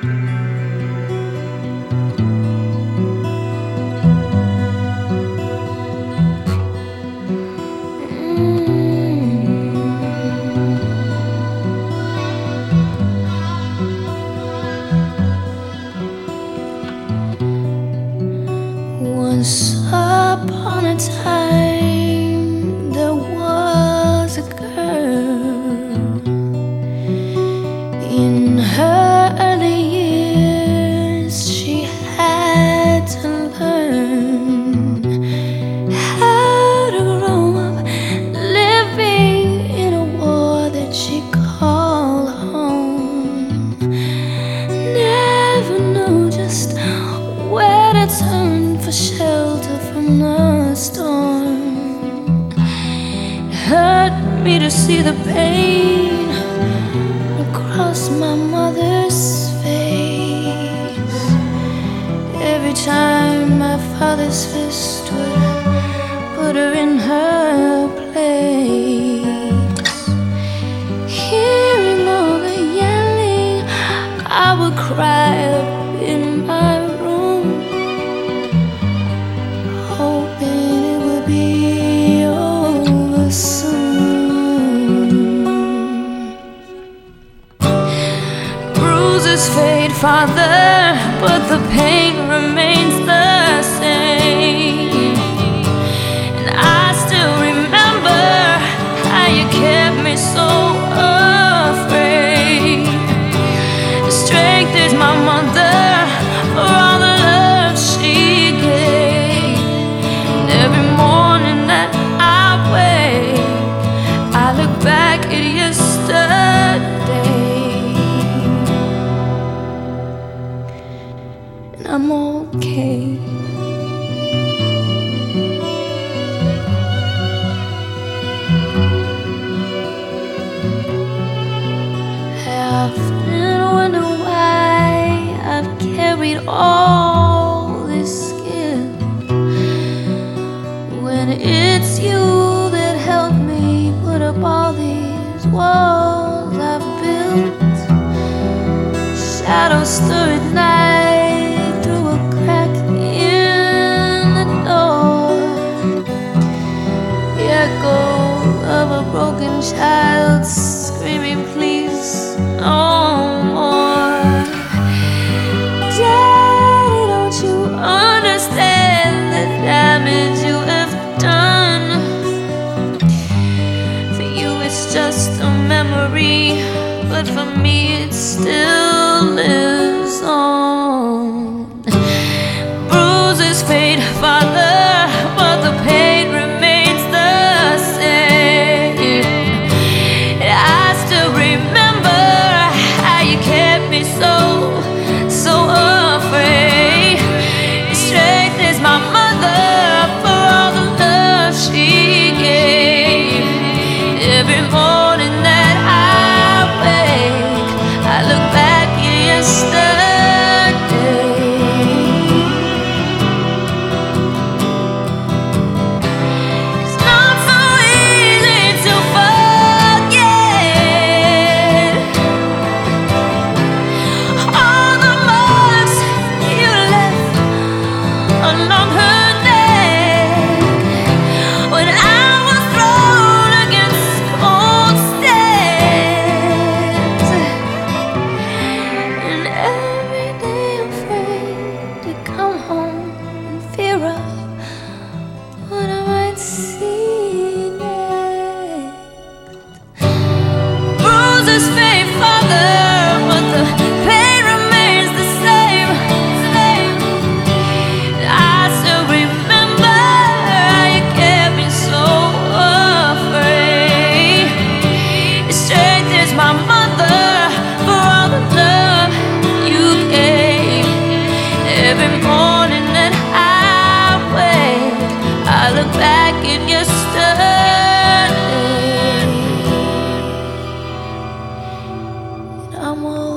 Once upon a time, there was a girl. In her early years, she had to learn how to grow up, living in a war that she called home. Never knew just where to turn for shelter from the storm. It hurt me to see the pain across my mother's face. Every time my father's fist would put her in her place. Hearing all the yelling, I would cry up in my room, hoping it would be over soon. Bruises fade farther, but the pain remains the same. And I still remember how you kept me so afraid. The strength is my mother for all the love she gave. And every morning that I wake, I look back at yesterday, and I'm okay. I often wonder why I've carried all this guilt, when it's you that helped me put up all these walls I've built. Shadows stir at night through a crack in the door. The echo of a broken child screaming, please, no more. Daddy, don't you understand the damage you have done? For you it's just a memory, but for me it still lives on. Bruises fade farther, but the pain remains the same. And I still remember how you kept me so afraid. Your strength is my mother for all the love she gave. Every morning that I wake, I look back at yesterday. It's not so easy to forget all the marks you left along her neck when I was thrown against cold stairs. And every day I'm afraid to come home in fear of what I might see next. Bruises fade farther, but the pain remains the same. I still remember how you kept me so afraid. Your strength is my mother for all the love you gave. Every morning that I wake, I look back at yesterday, and I'm